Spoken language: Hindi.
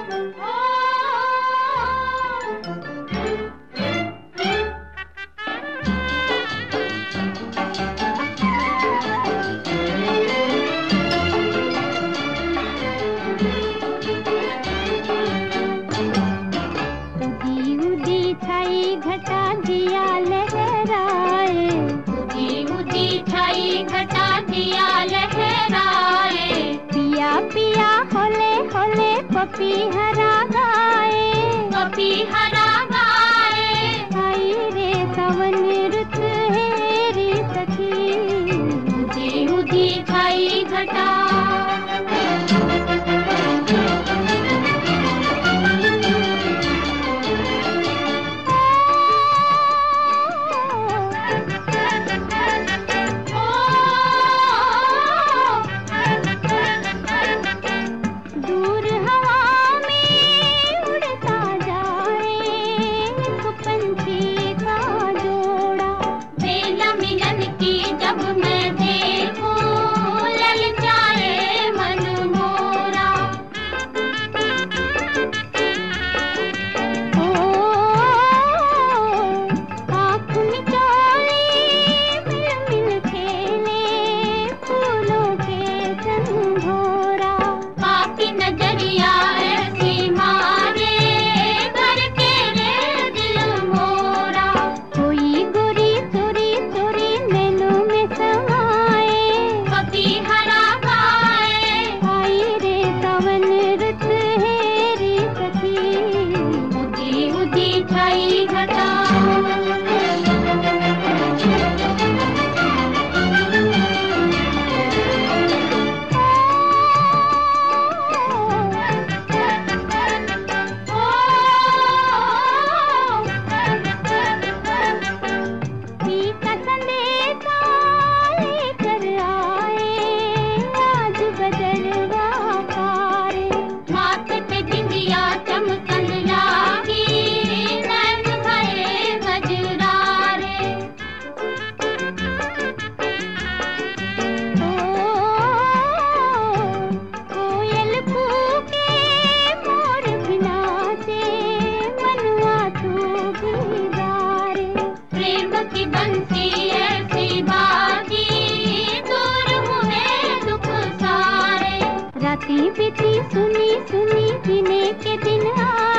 घटा दिया लहराए, उदी उदी छाई घटा दिया लहराए। पिया पिया होले होले पपीहरा गाए, पपीहरा गाए। आई रे सावन रुत हेरी सखी, उदी उदी छाई घटा। राती बीती सुनी सुनी गिने के दिन आ